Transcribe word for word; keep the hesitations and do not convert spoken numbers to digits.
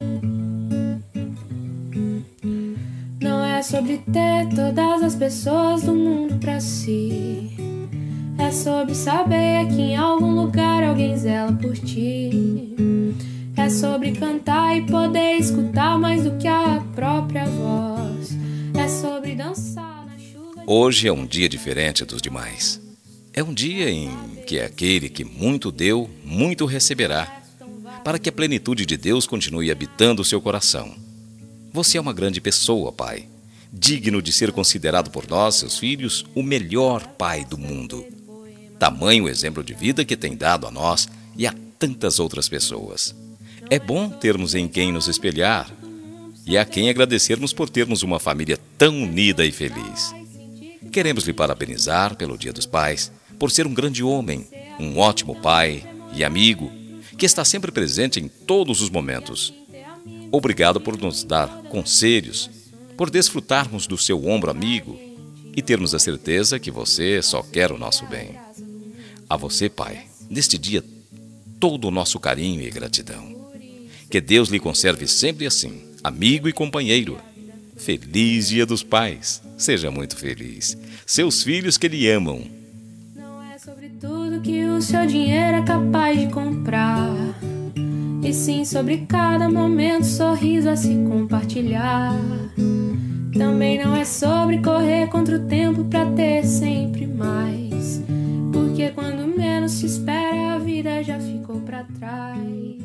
Não é sobre ter todas as pessoas do mundo pra si. É sobre saber que em algum lugar alguém zela por ti. É sobre cantar e poder escutar mais do que a própria voz. É sobre dançar na chuva. Hoje é um dia diferente dos demais. É um dia em que aquele que muito deu, muito receberá, para que a plenitude de Deus continue habitando o seu coração. Você é uma grande pessoa, Pai, digno de ser considerado por nós, seus filhos, o melhor Pai do mundo. Tamanho exemplo de vida que tem dado a nós e a tantas outras pessoas. É bom termos em quem nos espelhar e a quem agradecermos por termos uma família tão unida e feliz. Queremos lhe parabenizar pelo Dia dos Pais, por ser um grande homem, um ótimo pai e amigo, que está sempre presente em todos os momentos. Obrigado por nos dar conselhos, por desfrutarmos do seu ombro amigo e termos a certeza que você só quer o nosso bem. A você, Pai, neste dia, todo o nosso carinho e gratidão. Que Deus lhe conserve sempre assim, amigo e companheiro. Feliz Dia dos Pais. Seja muito feliz. Seus filhos que lhe amam. Não é sobre tudo que o seu dinheiro é capaz de comprar, e sim sobre cada momento, sorriso a se compartilhar. Também não é sobre correr contra o tempo pra ter sempre mais, porque quando menos se espera a vida já ficou pra trás.